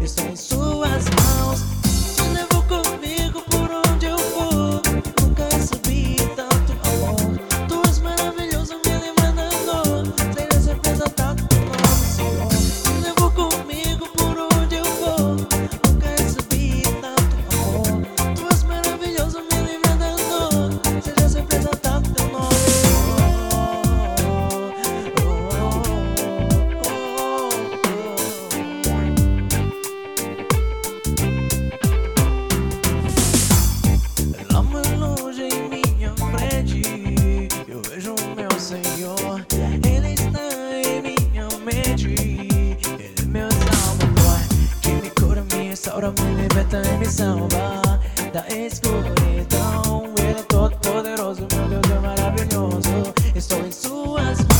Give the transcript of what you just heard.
estou em suas mãos. Te levo comigo por onde eu for. Nunca recebi tanto amor. Tu és maravilhoso, me lembra da dor. Tenho certeza tá teu nome, Senhor. Te levo comigo por onde eu for. Nunca recebi tanto amor. Tu és maravilhoso, me lembra da dor. Seja sempre exaltado teu nome, lá mais longe em minha frente eu vejo o meu Senhor. Ele está em minha mente. Ele é meu salvador, que me cura, me restaura, me liberta e me salva da escuridão. Ele é todo poderoso, meu Deus é maravilhoso. Estou em suas mãos.